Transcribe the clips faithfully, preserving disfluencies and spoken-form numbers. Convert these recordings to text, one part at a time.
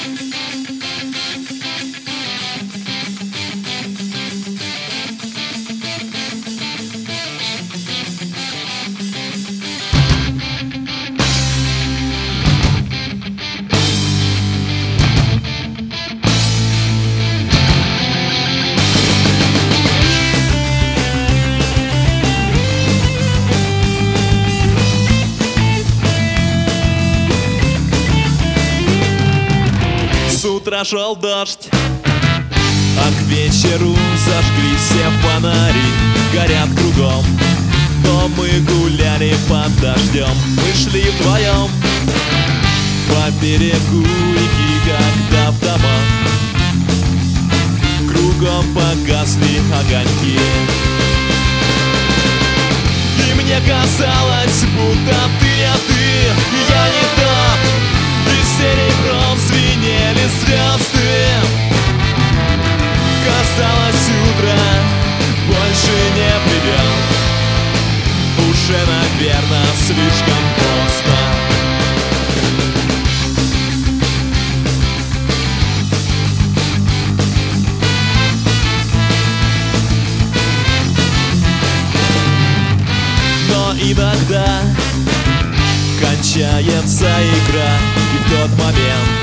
С утра шел дождь, а к вечеру зажгли все фонари. Горят кругом, но мы гуляли под дождем. Мы шли вдвоем по берегу реки, когда в домах кругом погасли огоньки. И мне казалось, будто ты, а ты, я не тот. И серебром звенели звезды. Казалось, утро больше не придет. Уже, наверное, слишком поздно. Но иногда кончается игра, и в тот момент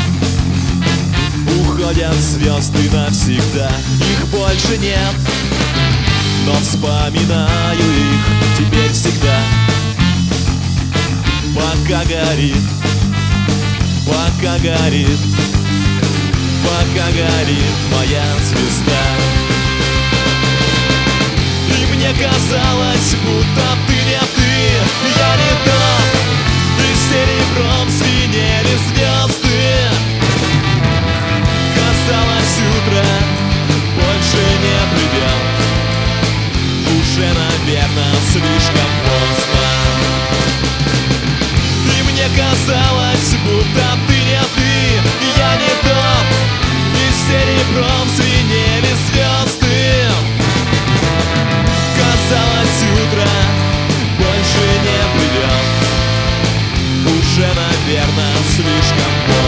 уходят звезды навсегда. Их больше нет, но вспоминаю их теперь всегда. Пока горит, пока горит, пока горит моя звезда. И мне казалось, будто ты не ты, я не тот. И серебром звенели звезды. Казалось, утро больше не придет. Уже, наверное, слишком поздно. И мне казалось, будто ты не ты, я не тот. И серебром звенели звезды. Казалось, утро больше не придет. Уже, наверное, слишком поздно.